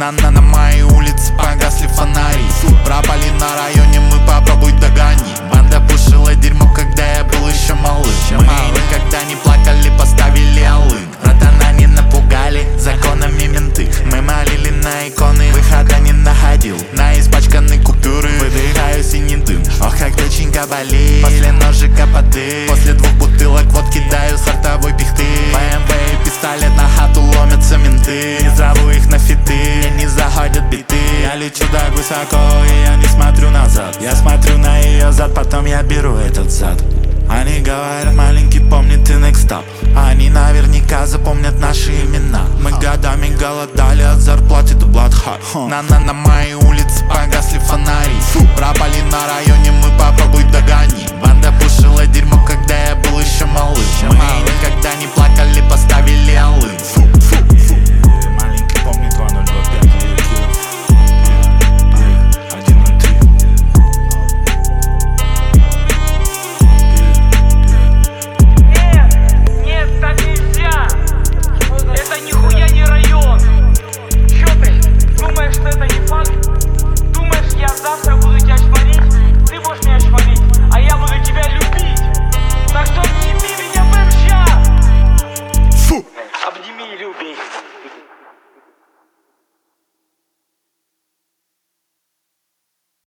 На моей улице погасли фонари. Пропали на районе, мы попробуй догони. Банда пушила дерьмо, когда я был еще малым. Мы никогда не плакали, поставили алын. Братана не напугали законами менты. Мы молили на иконы, выхода не находил. На испачканные купюры выдыхаю синий дым. Ох, как печенька болит после ножика поты. После 2 бутылок водки даю сортовой пихты. БМВ и пистолет на хату ломятся менты. Не зову их на фиты, мне не заходят биты. Я лечу так высоко, и я не смотрю назад. Я смотрю на ее зад, потом я беру этот зад. Они говорят, маленький, помни ты next up. Они наверняка запомнят наши имена. Мы годами голодали от зарплаты до блатха. На моей улице погасли фонари. Пропали